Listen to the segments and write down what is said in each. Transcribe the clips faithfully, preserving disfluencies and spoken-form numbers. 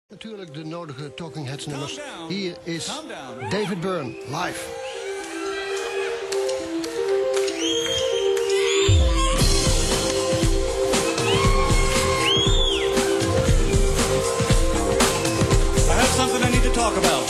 Natuurlijk de nodige Talking Heads nummers. Hier is David Byrne, live. I have something I need to talk about.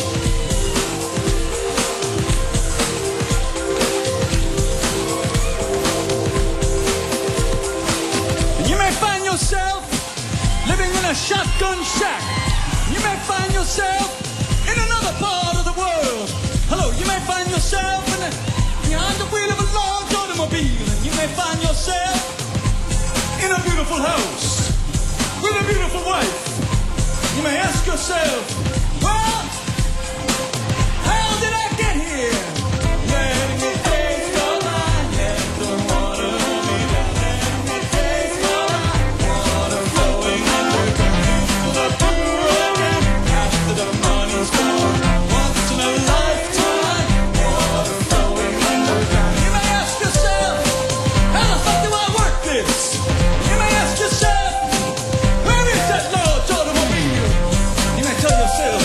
You may find yourself living in a shotgun shack. You may find yourself in another part of the world. Hello, you may find yourself in the, behind the wheel of a large automobile. And you may find yourself in a beautiful house with a beautiful wife. You may ask yourself, well, how did I get here? Let me taste your mind, let the water be down. Let me taste your mind, water flowing under the pool again. After the money's gone, once in a lifetime, water flowing underground. You may ask yourself, how the fuck do I work this? You may ask yourself, where is that large automobile? You may tell yourself,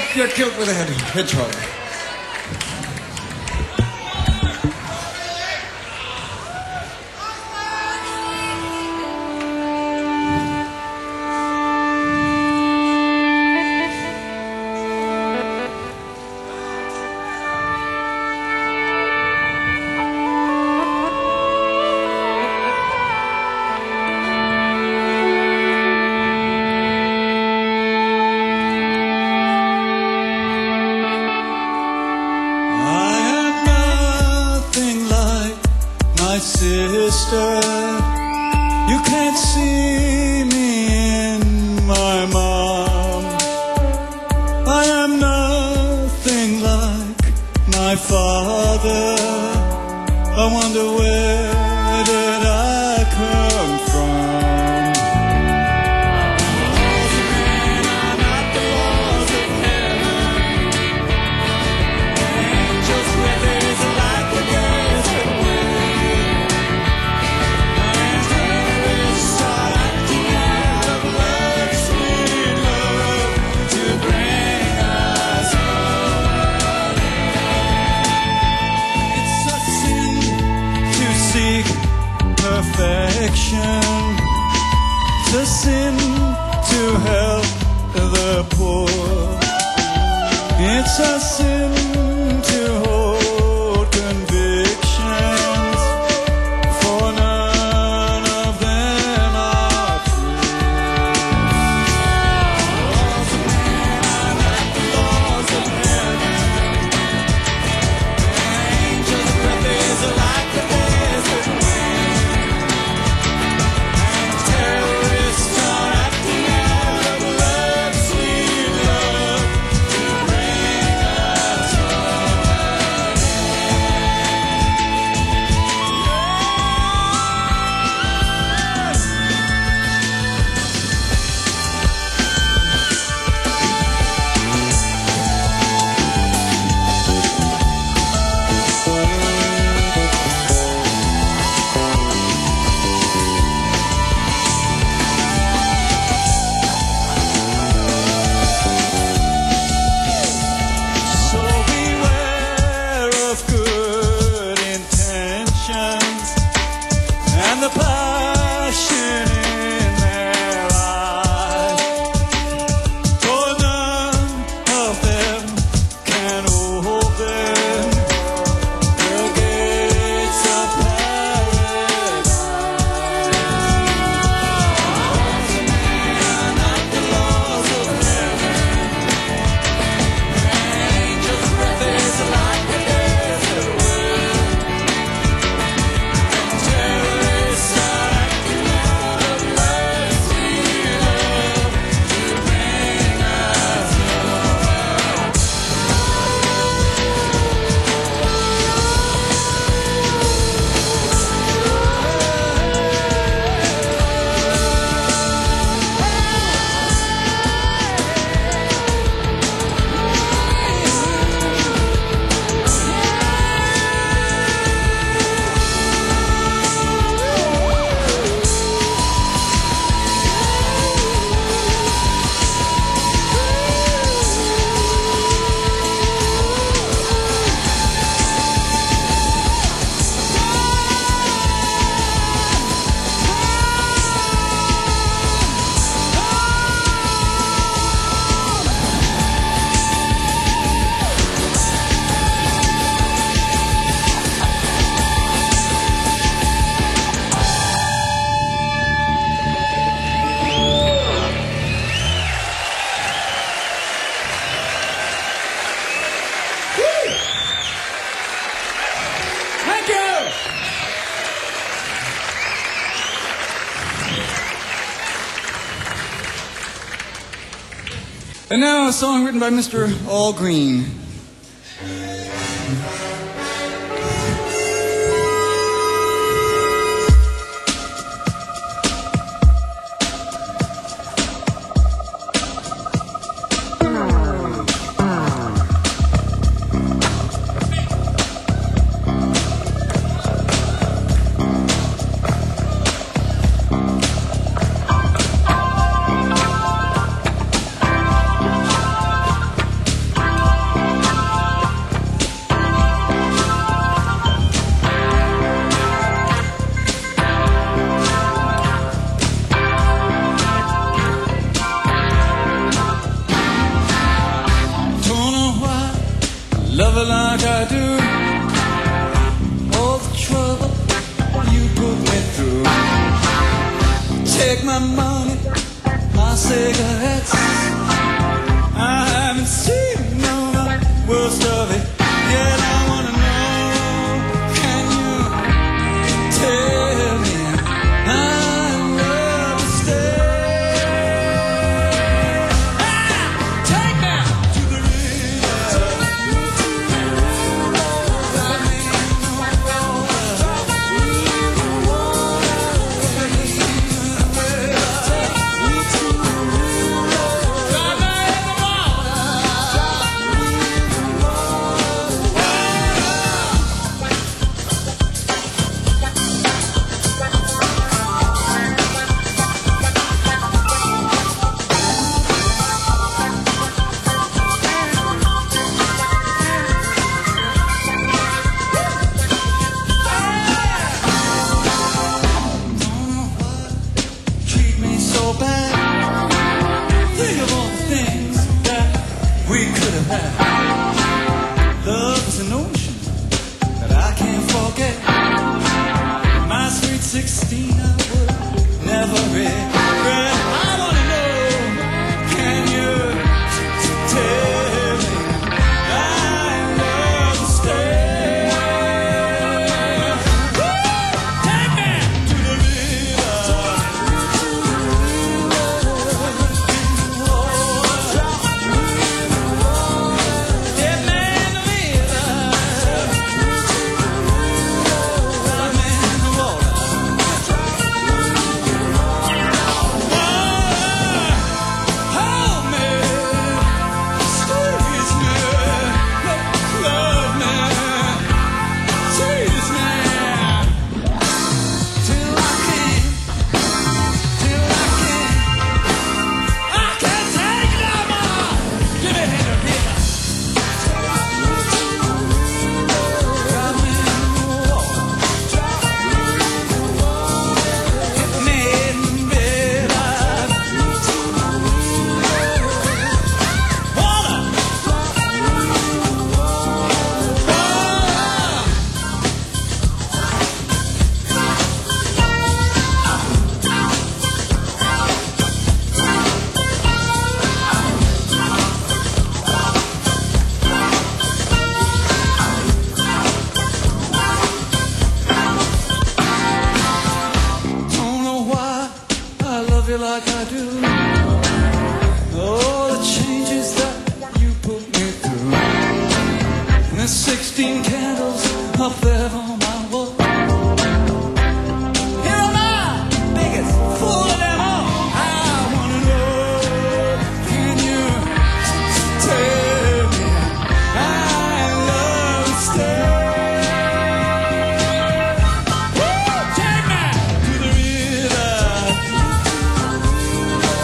get killed with a head, hedgehog. Sister, you can't see me in my mom. I am nothing like my father. I wonder where did I come from? I'm not the laws of heaven. Angels with is like the desert wind. Perfection. It's a sin to help the poor. It's a sin to hold convictions, for none of them are true. Laws of man are not the laws of heaven. Angels' breath is like the desert wind. And the passion in their eyes, for none of them can open the gates of paradise. Laws of man are not the laws of heaven. Angels' breath is like the desert wind. Terrorists are acting out of mercy, love, to bring us home. Thank you! And now a song written by Mister Al Green. my money, my cigarettes. I haven't seen no worst of it yet. I wanna know, can you tell me I love to stay? Ah, take me to the river. Drive me in the water. Drive me in the water. Drive me in the water. Treat me so bad. Think of all the things that we could have had. Love is an ocean that I can't forget. My sweet sixteen, I would never regret. I wanna know, can you tell me I love to stay? Woo! Take me to the river. Get me in the river. Drive me in the water. Hold me, squeeze me, love me, tease me, till I can't, till I can't, I can't take it no more. Give me the river. Drive me in the water. Get me in the river. Water. Don't know why I love you like I do. All the changes that you put me through. And there's sixteen candles up there on my wall. Here am I, biggest fool of them all. I wanna know, can you tell me I love to stay? Woo! Take me to the river.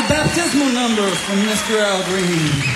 baptismal number from Mister Al Green.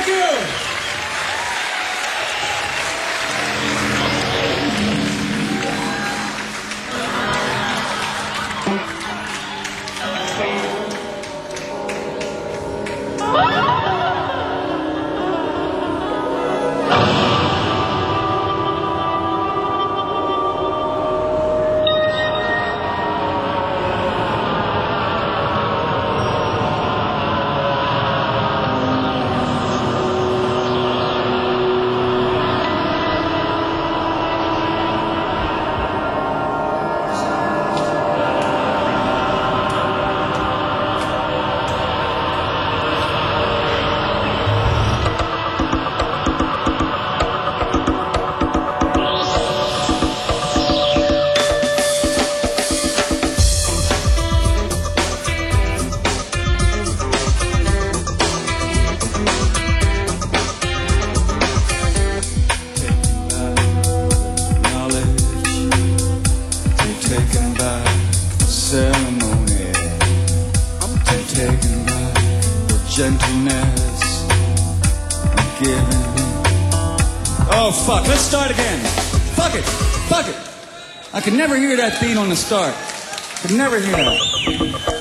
Thank you. Fuck, let's start again. Fuck it. Fuck it. I could never hear that beat on the start. Could never hear that.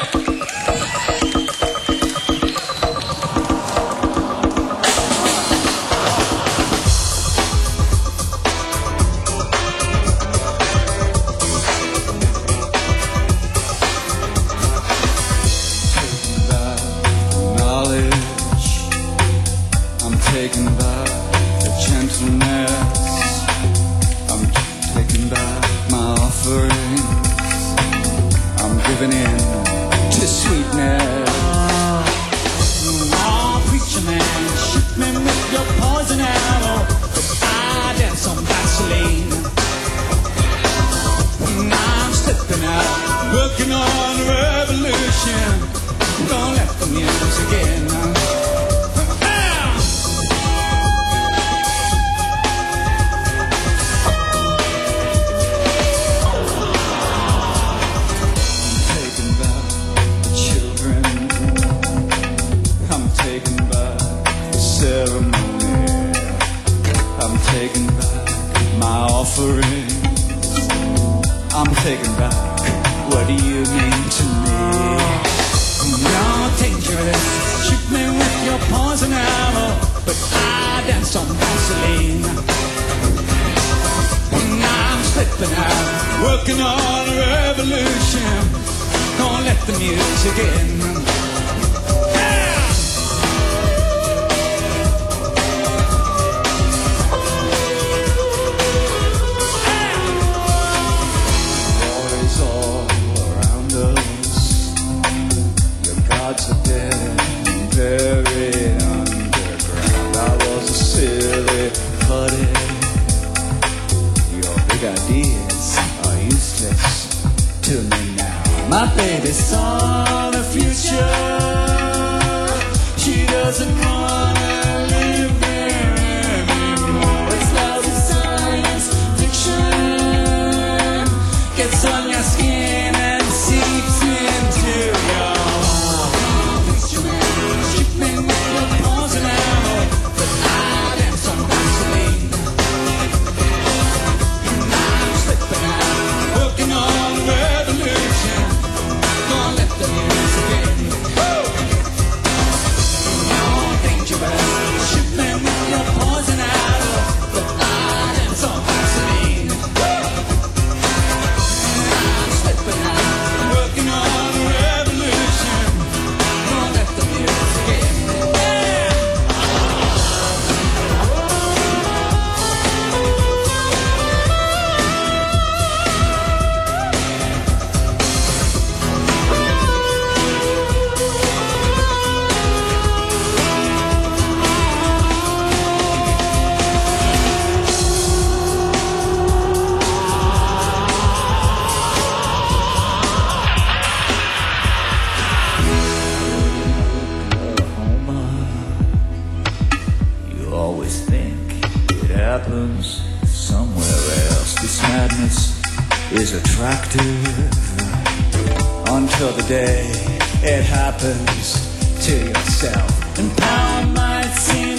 Until the day it happens to yourself, and power might seem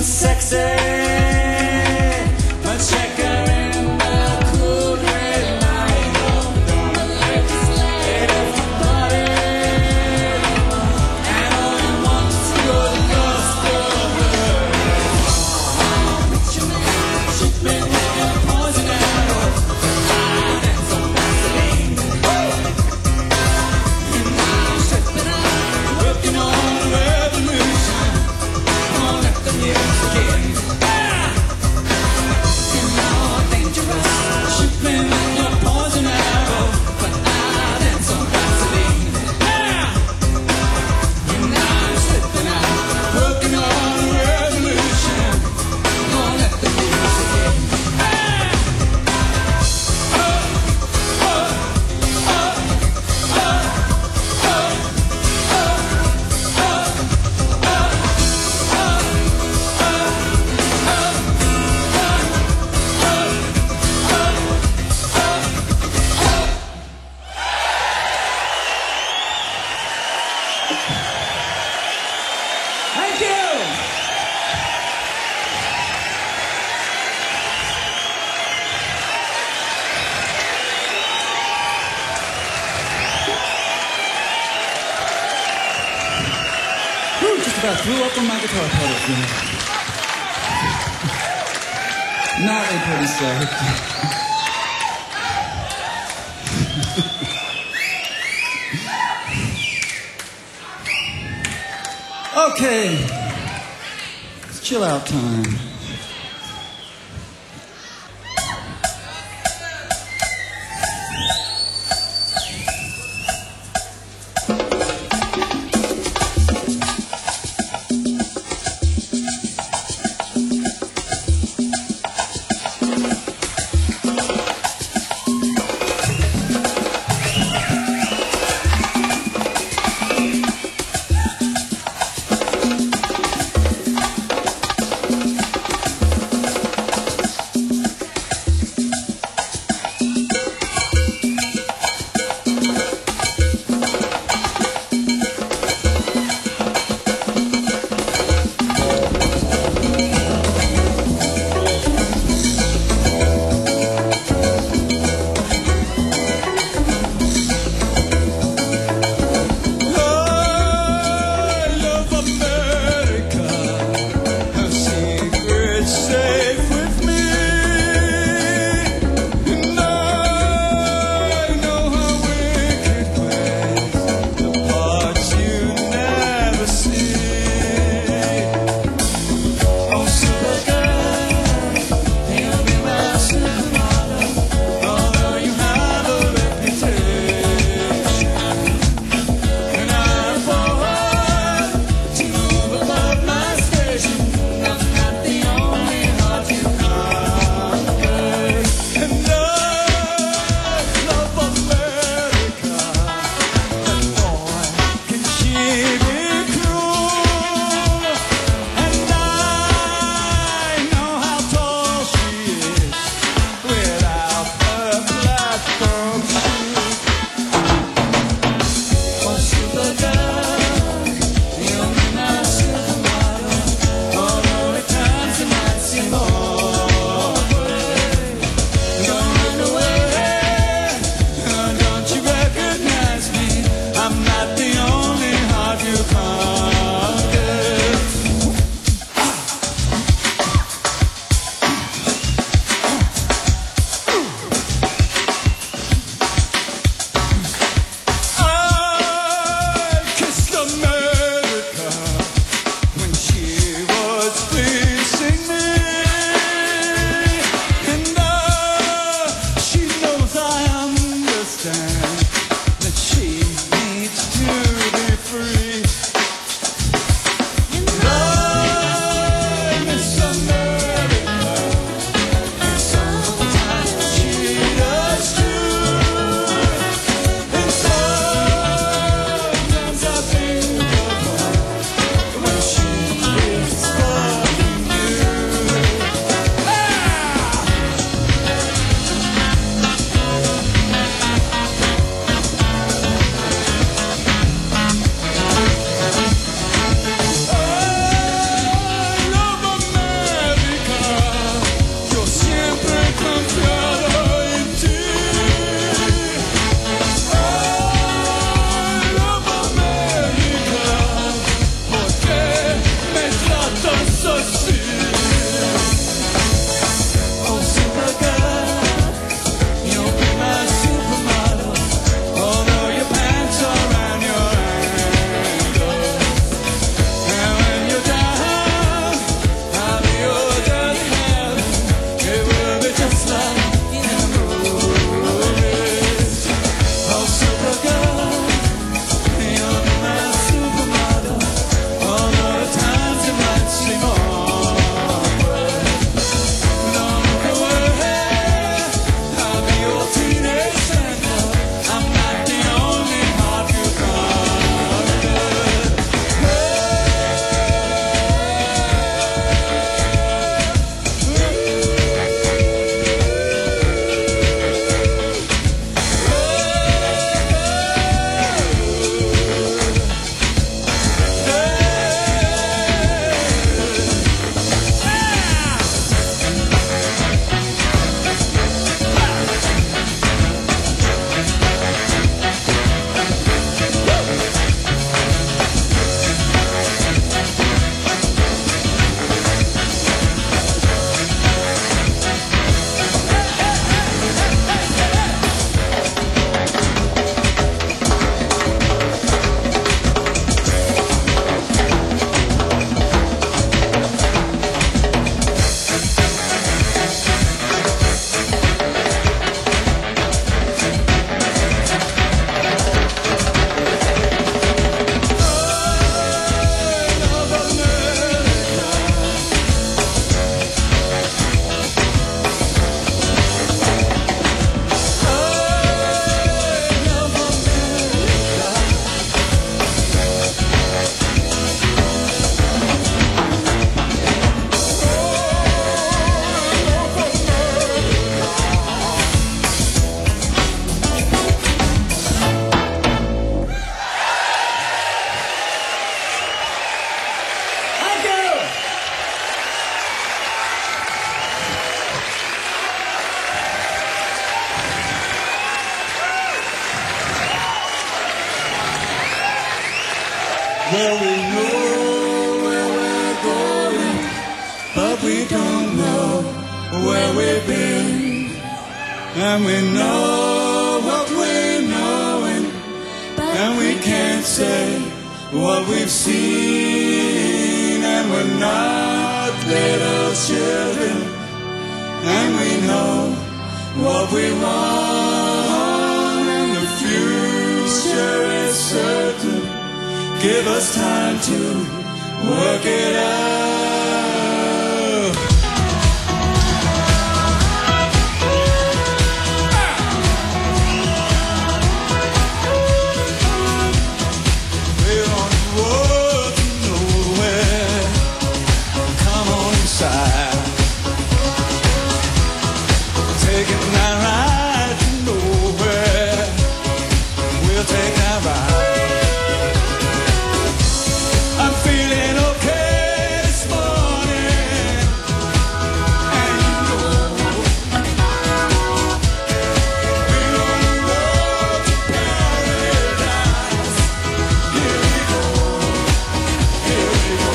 sexy. A checker in the cool red light. They left the party, and all you want is your lust for her. Picture me, shoot me with your poison arrow. Ah, that's a Vaseline. And now I'm stepping out, working on a revolution. On at the music again. Ah! And now I'm dangerous, shoot me with your poison arrow. But I dance on Vaseline. Ah! And now I'm stepping out, working on a revolution. On at the music again. Ah! Oh, oh, oh, oh, oh, oh, oh, oh. Thank you. Whew, just about threw up on my guitar pedals. You know. Not a pretty sight. Okay, it's chill out time. Well, we know where we're going, but we don't know where we've been. And we know what we're knowing, and we can't say what we've seen. And we're not little children, and we know what we want, and the future is certain. Give us time to work it out. We're on the road to nowhere. Come on inside. Taking that ride to nowhere. We'll take that ride. I'm feeling okay this morning, and you know we're on the road to paradise. Here we go, here we go.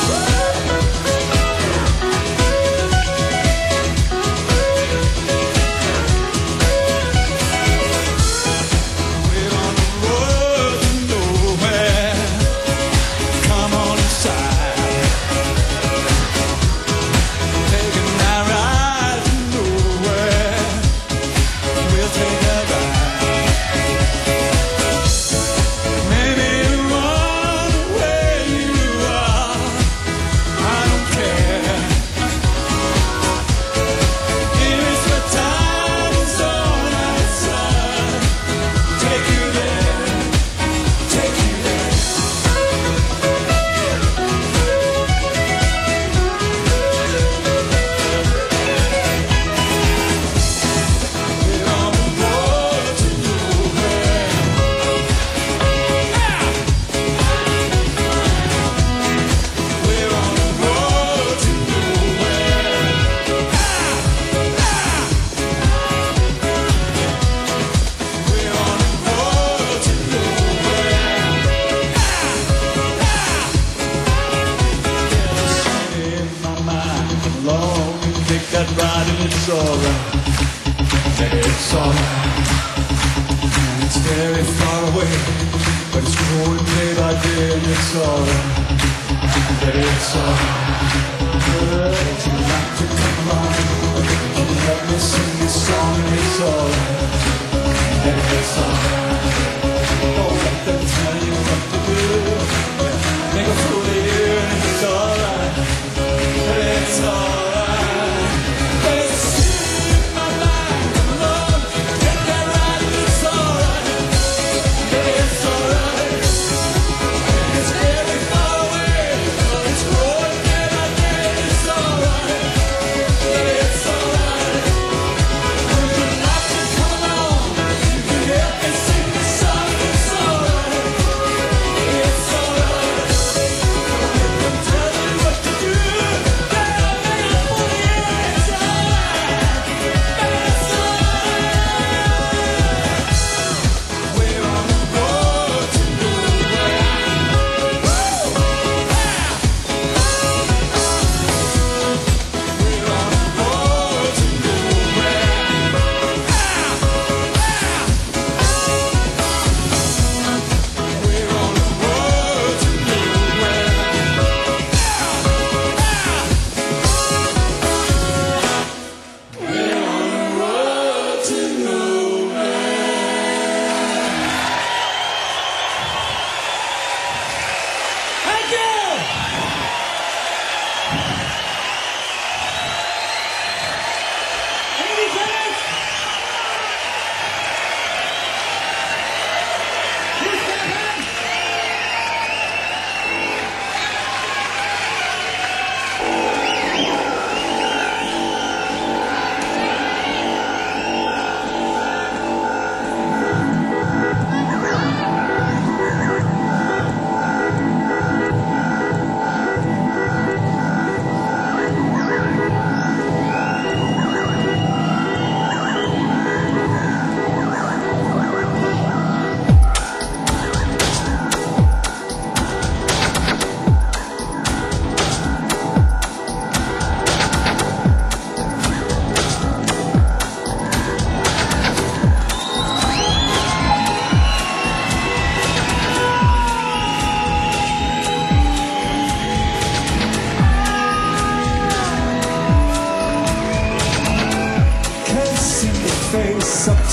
We're on the road to nowhere. Come on inside. Taking that ride to nowhere. We'll take that ride. Maybe run where you are. I don't care. Here's the time zone outside. Take you there. Take you there. We're on the road to nowhere. We're on the road to nowhere. We're on the road to nowhere. There's something in my mind alone. You take that ride and it's alright. It's alright. And it's very far away, but it's growing day by day and it's alright. But it's alright. Would you like to come along? Can you help me sing this song? And it's alright. And it's alright. Don't let them tell you what to do. Make a fool of you and it's alright. But it's alright. But it's in my mind alone. Take that ride and it's alright. But it's alright. It's very far away, but it's growing day by day. It's alright. But it's alright. Would you like to come along? You can help me sing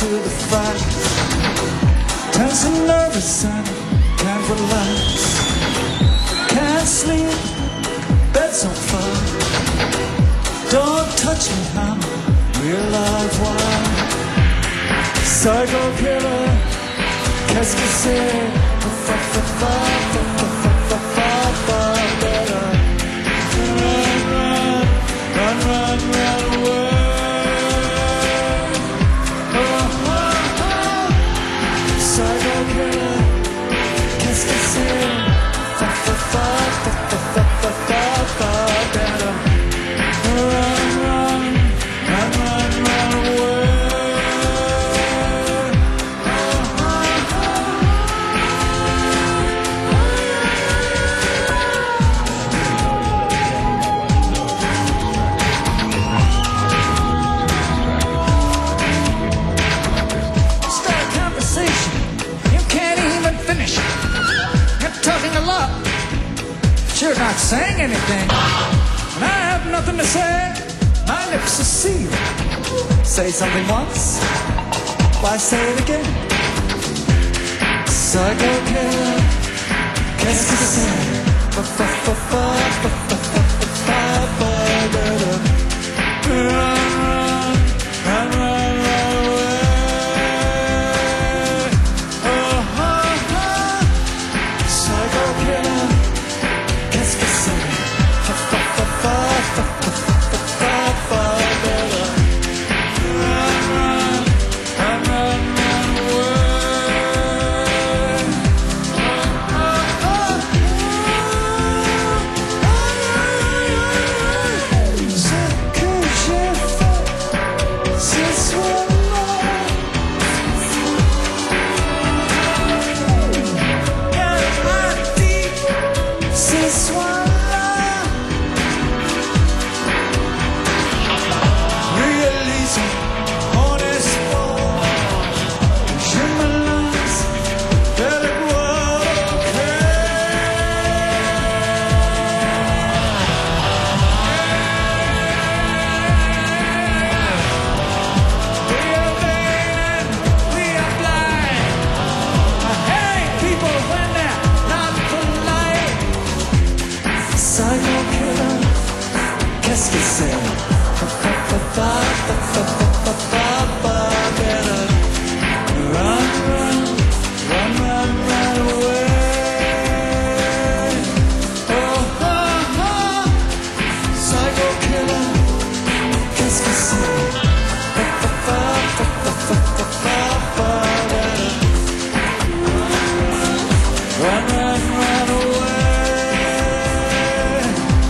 to the fight. Tense and nervous and can't relax. Can't sleep, bed's on fire. Don't touch me, I'm real live wire. Psycho killer, qu'est-ce que c'est? Fa fa fa fa fa fa fa fa better. Run, run, run, run, run away. Oh, oh, oh. Psycho killer, qu'est-ce que c'est? Fa fa fa fa fa fa fa fa fa better. Run, run, run, run, run away. You're not saying anything, and I have nothing to say. My lips are sealed. Say something once, why say it again? Psycho killer, qu'est-ce que c'est? Fa fa fa fa fa fa fa fa fa fa. Run, run, run, run, run away. Oh, oh, oh. Psycho killer. Qu'est-ce que c'est? Fa fa fa fa fa fa fa fa fa better. Run, run, run, run, run away. Oh, oh, oh. Ce que j'ai fait ce soir-là, elle m'a dit ce soir-là, réalise mon espoir. Je me lance vers le bois We are vain, we are blind. I hate people when they're not polite. Psycho killer, qu'est-ce que c'est? Fa fa fa fa fa fa fa fa fa better. Run, run, run, run, run away. Oh, oh, oh. Psycho killer, qu'est-ce que c'est? Fa fa fa fa fa fa fa fa fa better. Run, run, run away.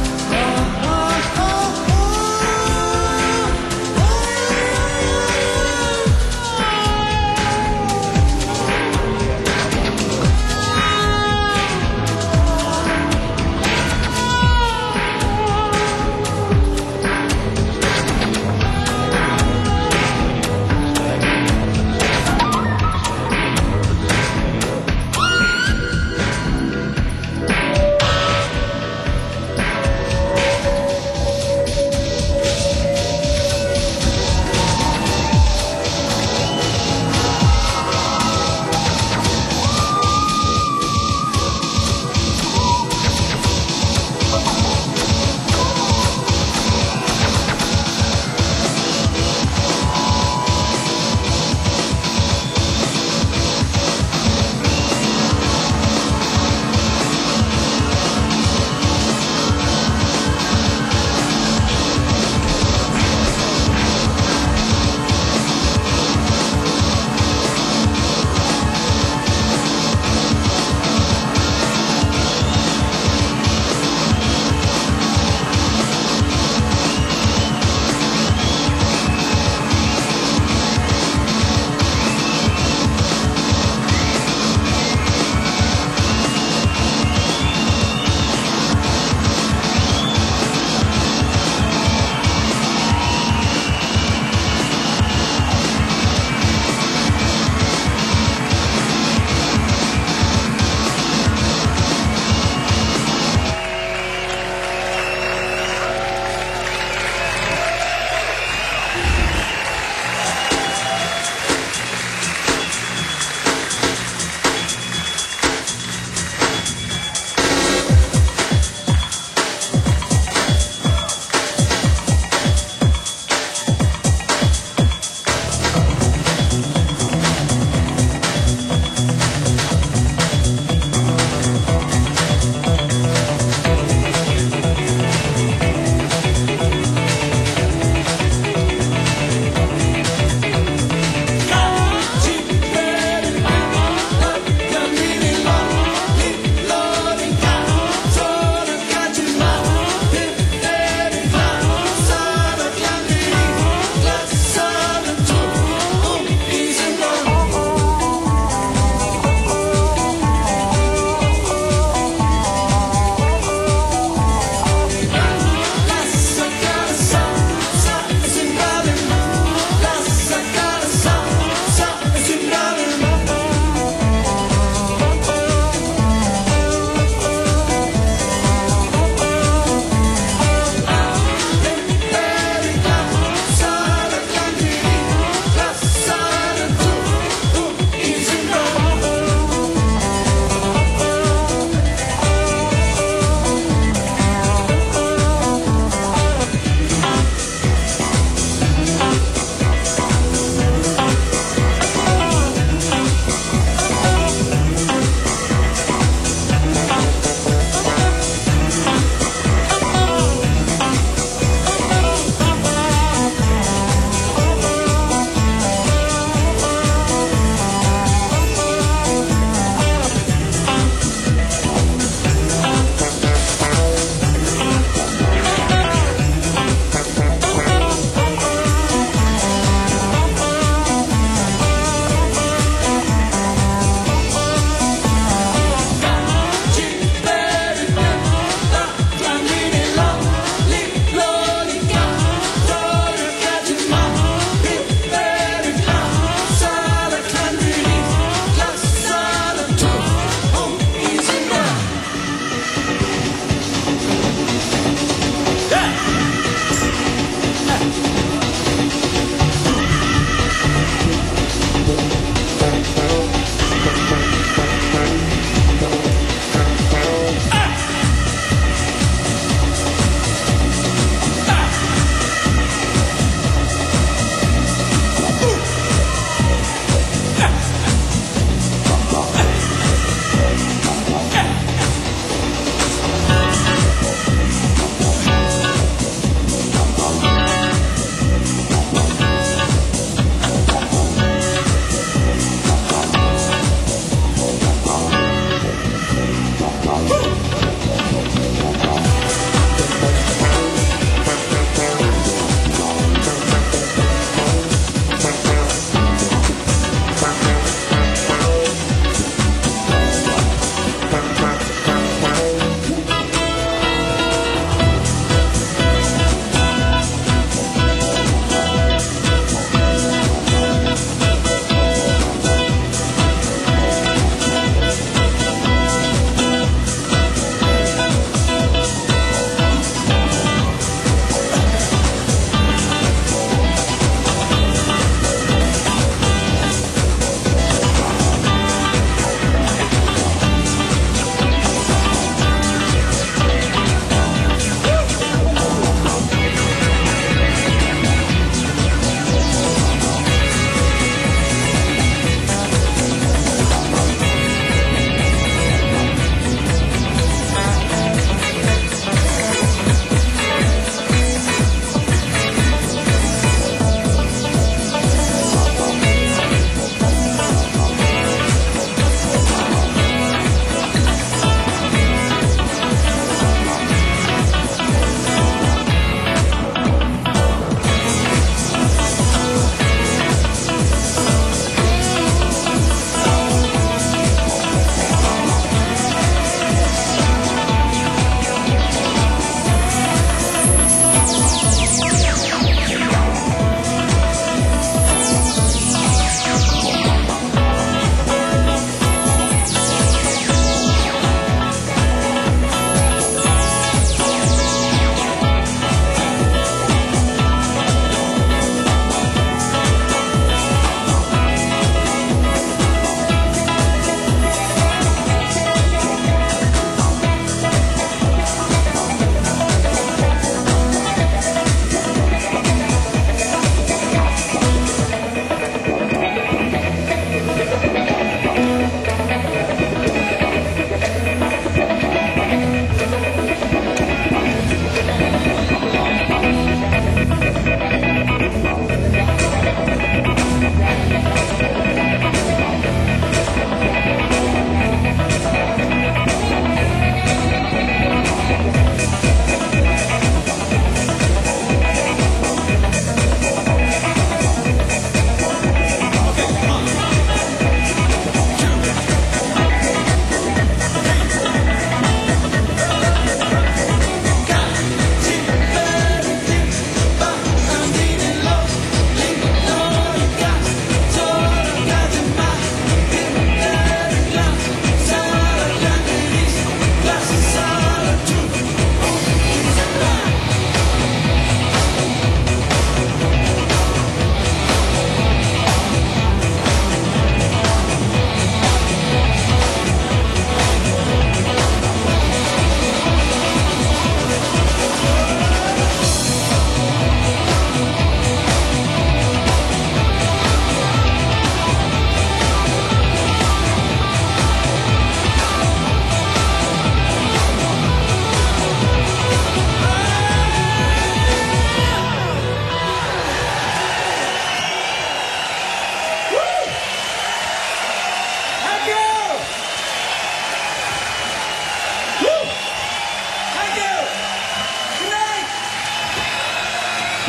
Oh, oh, oh, oh.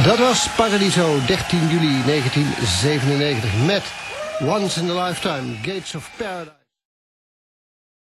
Dat was Paradiso, dertien juli negentien zevenennegentig met Once in a Lifetime, Gates of Paradise.